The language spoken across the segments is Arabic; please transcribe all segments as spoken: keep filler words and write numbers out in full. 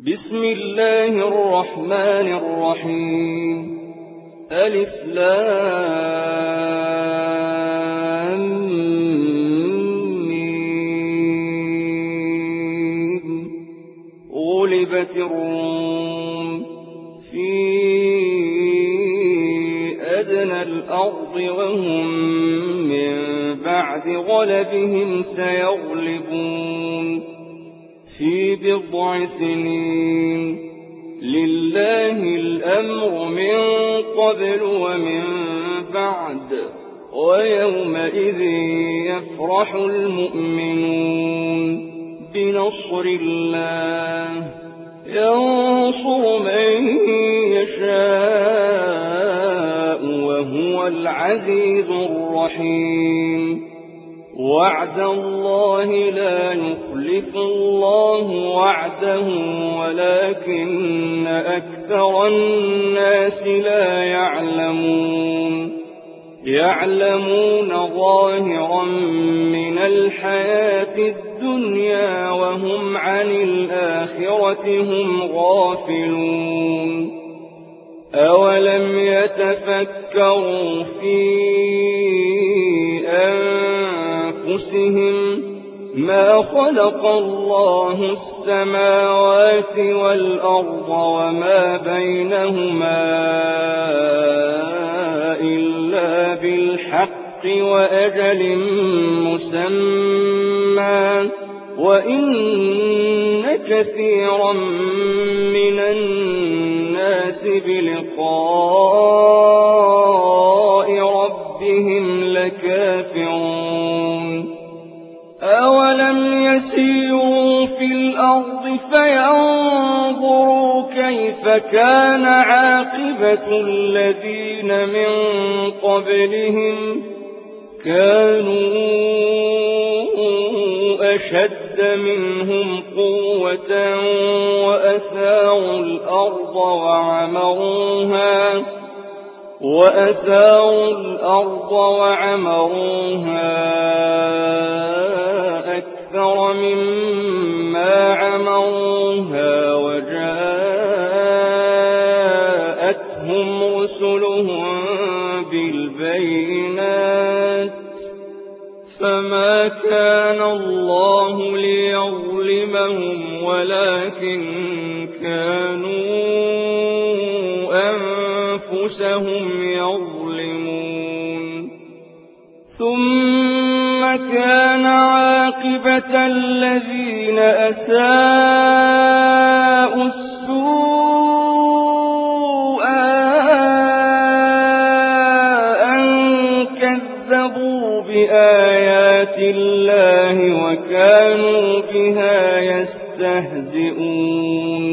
بسم الله الرحمن الرحيم. ألف لام ميم. غلبت الروم في أدنى الأرض وهم من بعد غلبهم سيغلبون في بضع سنين. لله الأمر من قبل ومن بعد ويومئذ يفرح المؤمنون بنصر الله ينصر من يشاء وهو العزيز الرحيم. وعد الله لا يخلف الله وعده ولكن أكثر الناس لا يعلمون. يعلمون ظاهرا من الحياة الدنيا وهم عن الآخرة هم غافلون. أولم يتفكروا في أنفسهم ما خلق الله السماوات والأرض وما بينهما إلا بالحق وأجل مسمى وإن كثيرا من الناس بلقاء ربهم لكافرون. أولم يسيروا في الأرض فينظروا كيف كان عاقبة الذين من قبلهم كانوا أشد منهم قوة وأثاروا الأرض وعمروها وأثاروا الأرض وعمروها أكثر مما عمروها وجاءتهم رسلهم بالبينات فما كان الله ليظلمهم ولكن كانوا أنفسهم يظلمون. ثم كان عاقبة الذين أساءوا السوء أن كذبوا بآيات الله وكانوا بها يستهزئون.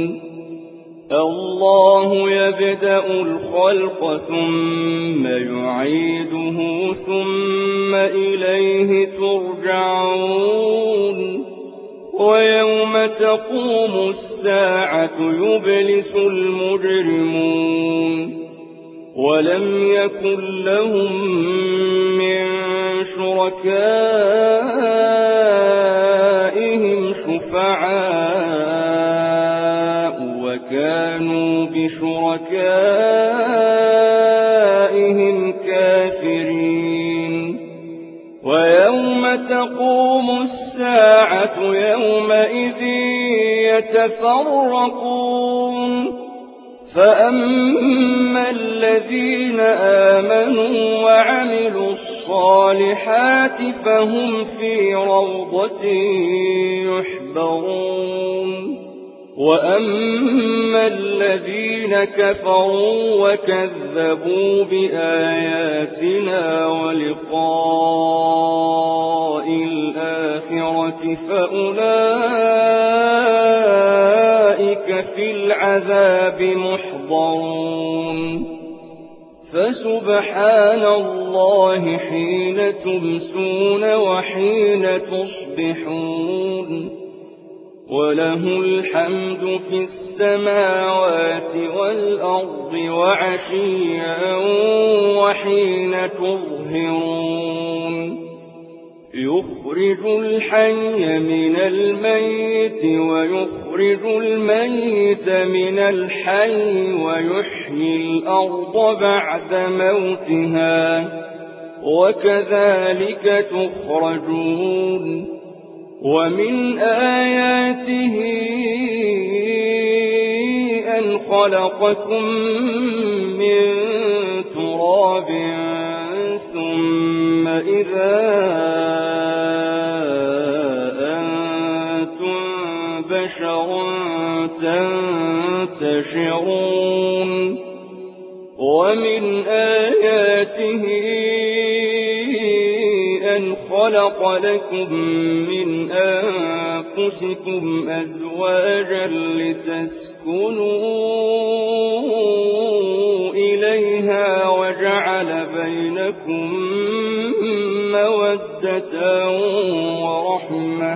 الله يبدأ الخلق ثم يعيده ثم إليه ترجعون. ويوم تقوم الساعة يبلس المجرمون ولم يكن لهم من شركائهم شفعاء وكانوا بشركائهم كافرين. ويوم تقوم الساعة يومئذ يتفرقون فأما الذين آمنوا وعملوا الصالحات فهم في روضة يحبرون. وأما الذين كفروا وكذبوا بآياتنا ولقاء الآخرة فأولئك في العذاب محضرون. فسبحان الله حين تمسون وحين تصبحون وله الحمد في السماوات والأرض وعشيا وحين تظهرون. يخرج الحي من الميت ويخرج الميت من الحي ويحيي الأرض بعد موتها وكذلك تخرجون ومن آياته أن خلقكم من تراب ثم إذا أنتم بشر تنتشرون ومن آياته أن خلق لكم من أنفسكم أزواجا لتسكنوا إليها وجعل بينكم مودة ورحمة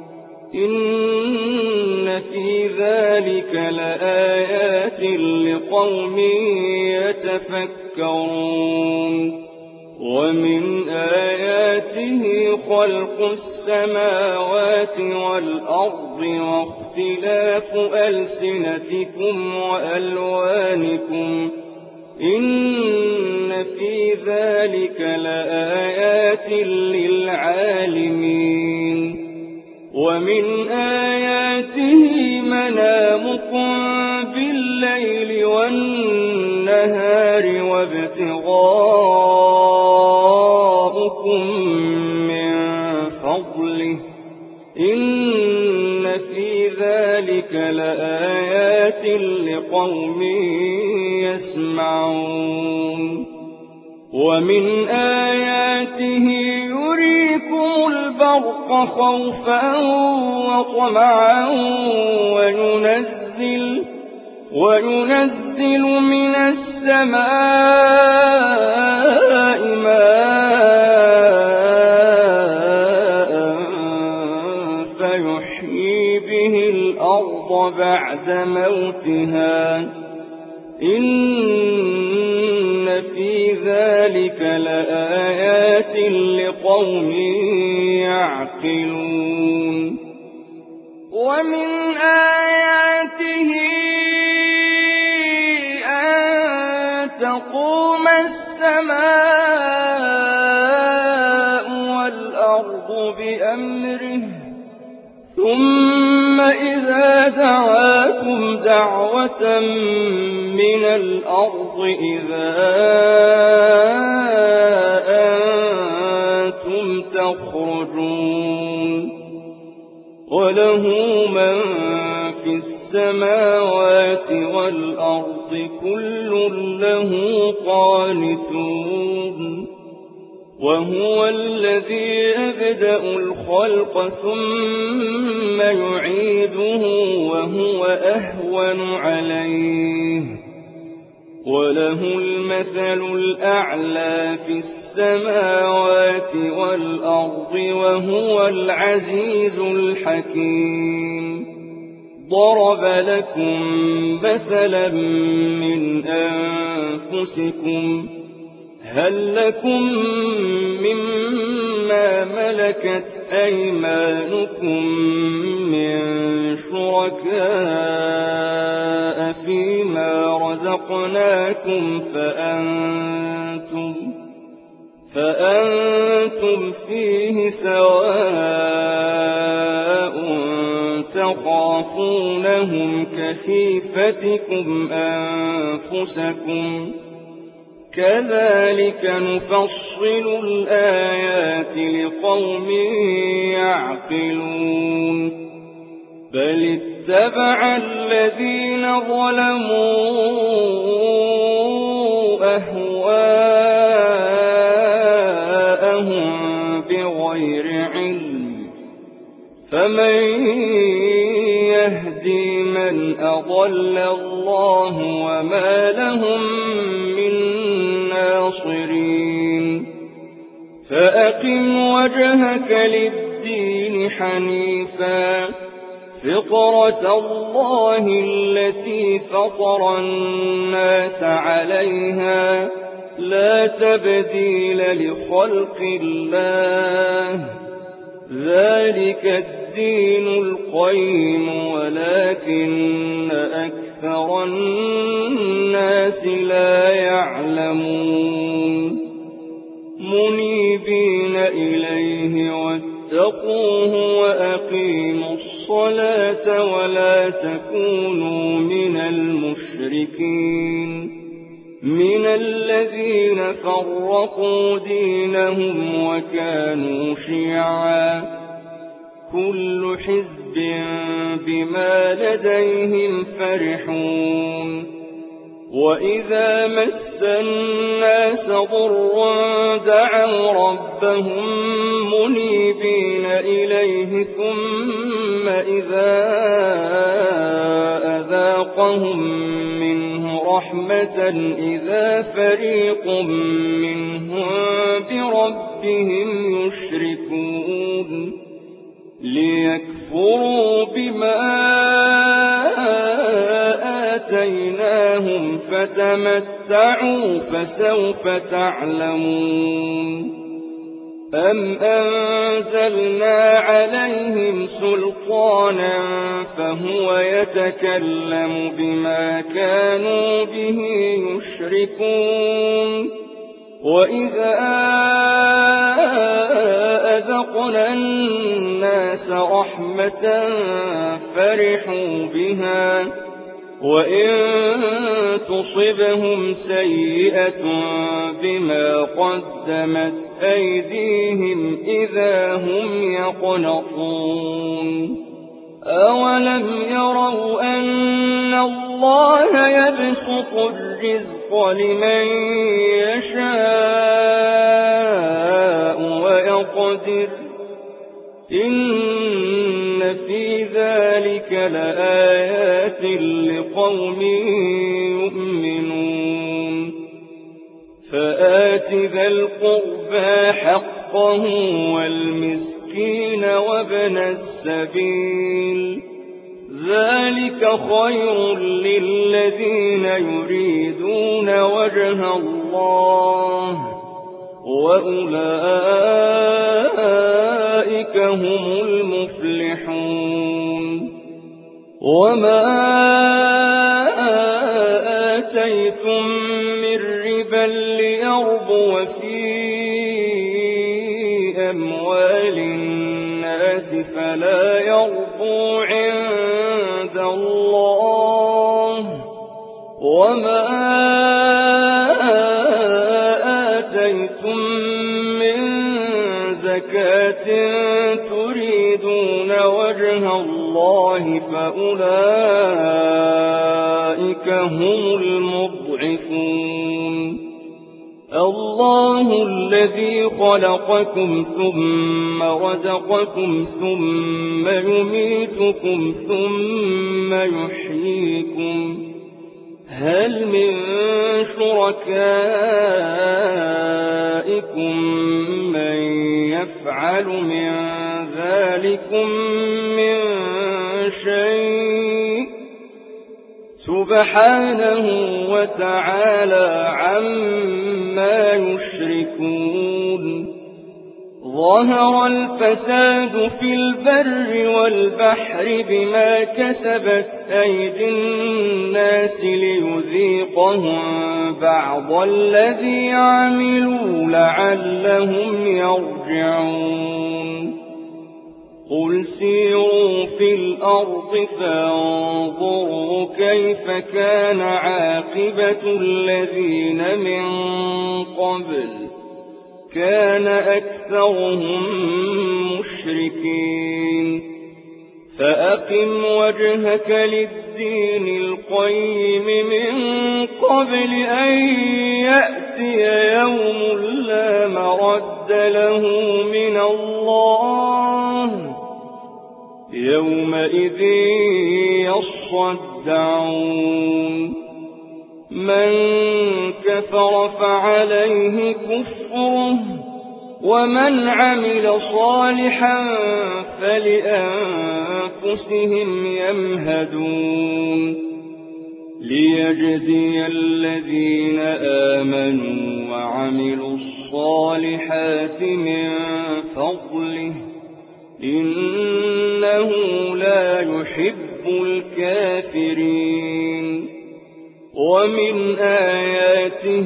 إن في ذلك لآيات لقوم يتفكرون ومن آياته خلق السماوات والأرض واختلاف ألسنتكم وألوانكم إن في ذلك لآيات للعالمين ومن آياته منامكم بالليل والنهار وابتغاؤكم من فضله إن في ذلك لآيات لقوم يسمعون ومن آياته يريكم البرق خوفا وطمعا وينزل وينزل من السماء ماء فيحيي به الأرض بعد موتها إن في ذلك لآيات لقوم يعقلون ومن آياته أن تقوم السماء والأرض بأمره ثم إذا دعاكم دعوة من الأرض إذا أنتم تخرجون وله من في السماوات والأرض كل له قانتون وهو الذي يبدأ الخلق ثم يعيده وهو أهون عليه وله المثل الأعلى في السماوات والأرض وهو العزيز الحكيم ضرب لكم مثلا من أنفسكم هل لكم مما ملكت أيمانكم من شركاء فيما رزقناكم فأنتم فأنتم فيه سواء تخافونهم كخيفتكم أنفسكم كذلك نفصل الآيات لقوم يعقلون بل اتبع الذين ظلموا أهواءهم بغير علم فمن يهدي من أضل الله وما لهم من ناصرين فأقم وجهك للدين حنيفا فطرة الله التي فطر الناس عليها لا تبديل لخلق الله ذلك الدين القيم ولكن أكثر الناس لا يعلمون منيبين إليه واتقوه وأقيموا الصلاة ولا تكونوا من المشركين من الذين فرقوا دينهم وكانوا شيعا كل حزب بما لديهم فرحون وإذا مس الناس ضر دعوا ربهم منيبين إليه ثم إذا أذاقهم منه رحمة إذا فريق منهم بربهم يشركون ليكفروا بما آتيناهم فتمتعوا فسوف تعلمون أم أنزلنا عليهم سلطانا فهو يتكلم بما كانوا به يشركون وإذا أذقنا الناس رحمة فرحوا بها وإن تصبهم سيئة بما قدمت أيديهم إذا هم يقنطون أولم يروا أن الله يبسط الرزق لمن يشاء ويقدر إن في ذلك لآيات لقوم يؤمنون فآت ذا القربى حقه والمسكين وابن السبيل ذلك خير للذين يريدون وجه الله وأولئك هم المفلحون وما آتيتم من ربا ليربو في أموال الناس فلا يربو عند الله وما آتيتم من زكاة تريدون وجه الله فأولئك هم المضعفون الله الذي خلقكم ثم رزقكم ثم يميتكم ثم يحييكم هل من شركائكم من يفعل من ذلكم من شيء سبحانه وتعالى عما يشركون ظهر الفساد في البر والبحر بما كسبت أيدي الناس ليذيقهم بعض الذي عملوا لعلهم يرجعون قل سيروا في الأرض فانظروا كيف كان عاقبة الذين من قبل كان أكثرهم مشركين فأقم وجهك للدين القيم من قبل أن يأتي يوم لا مرد له من الله يومئذ يصدعون من كفر فعليه كفره ومن عمل صالحا فلأنفسهم يمهدون ليجزي الذين آمنوا وعملوا الصالحات من فضله إنه لا يحب الكافرين ومن آياته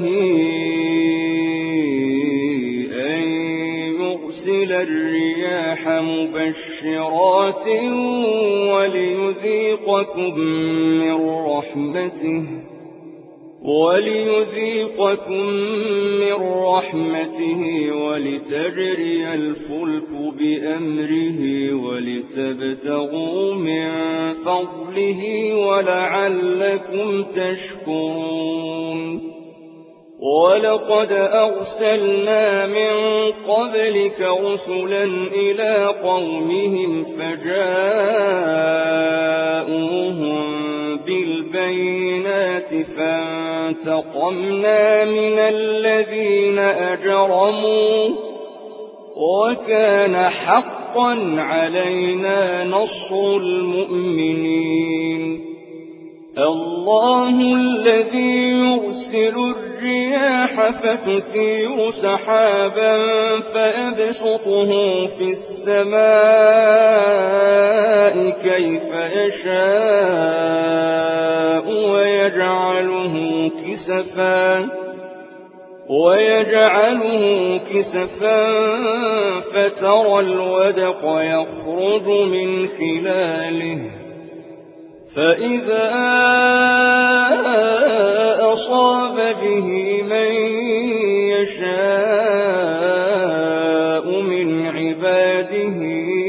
أن يرسل الرياح مبشرات وليذيقكم من رحمته وليذيقكم من رحمته ولتجري الفلك بأمره ولتبتغوا من فضله ولعلكم تشكرون ولقد أرسلنا من قبلك رسلا إلى قومهم فجاءوهم بالبينات فانتقمنا من الذين أجرموا وكان حقا علينا نصر المؤمنين الله الذي يرسل الرياح فتثير سحابا فيبسطه في السماء كيف يشاء ويجعله كسفا ويجعله كسفا فترى الودق يخرج من خلاله فإذا أصاب به من يشاء من عباده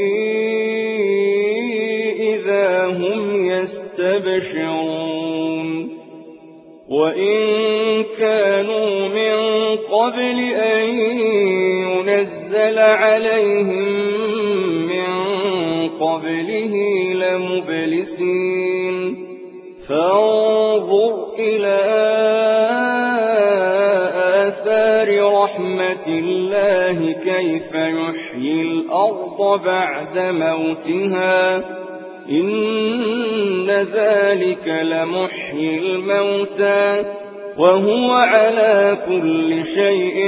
إذا هم يستبشرون وإن كانوا من قبل أن ينزل عليهم من قبله لمبلسين فانظر إلى آثار رحمة الله كيف يحيي الأرض بعد موتها إن ذلك لمحيي الموتى وهو على كل شيء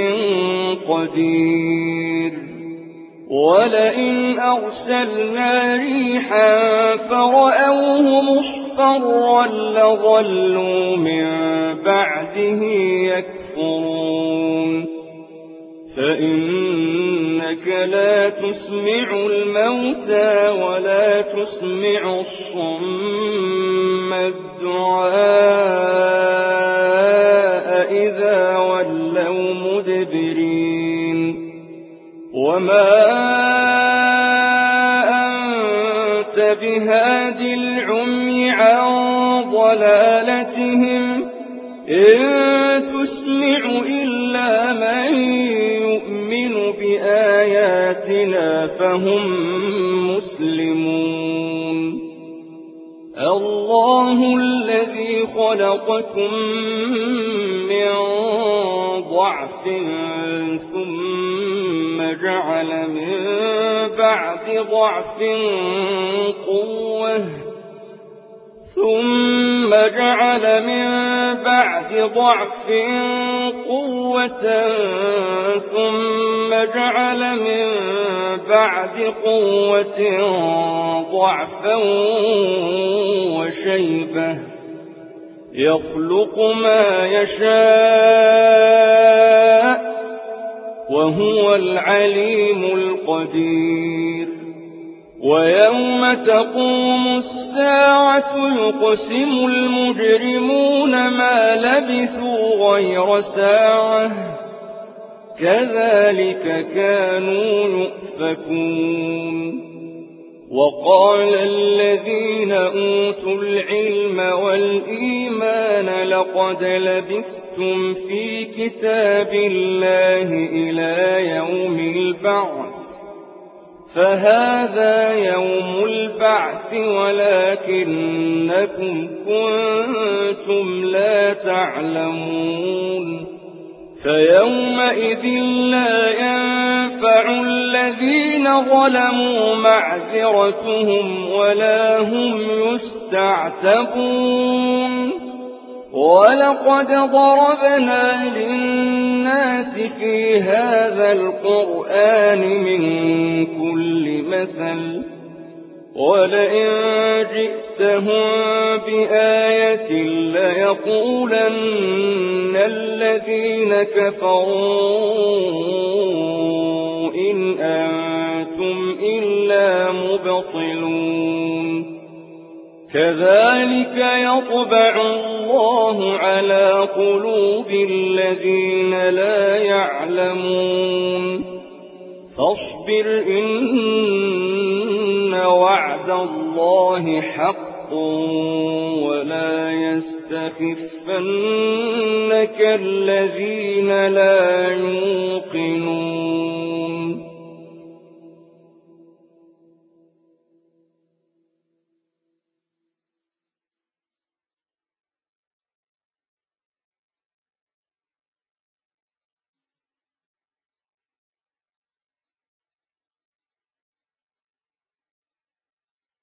قدير ولئن أرسلنا ريحا فرأوه مصفرا لظلوا من بعده يكفرون فإنك لا تسمع الموتى ولا تسمع الصم الدعاء إذا ولوا مدبرين وما أنت بهاد العمي عن ضلالتهم إن تسمع إلا من يؤمن بآياتنا فهم مسلمون الله الذي خلقكم من ضعف ثم جعل من بعد ضعف قوة ثم جعل من بعد ضعف قوة ثم جعل من بعد قوة ضعفا وشيبة يخلق ما يشاء وهو العليم القدير ويوم تقوم الساعة يقسم المجرمون ما لبثوا غير ساعة كذلك كانوا يؤفكون وقال الذين أوتوا العلم والإيمان لقد لبثتم في كتاب الله إلى يوم البعث فهذا يوم البعث ولكنكم كنتم لا تعلمون فيومئذ لا ينفع الذين ظلموا معذرتهم ولا هم يستعتبون ولقد ضربنا للناس الناس في هذا القرآن من كل مثل ولئن جئتهم بآية ليقولن الذين كفروا إن أنتم إلا مبطلون كذلك يطبع الله على قلوب الذين لا يعلمون فاصبر إن وعد الله حق ولا يستخفنك الذين لا يوقنون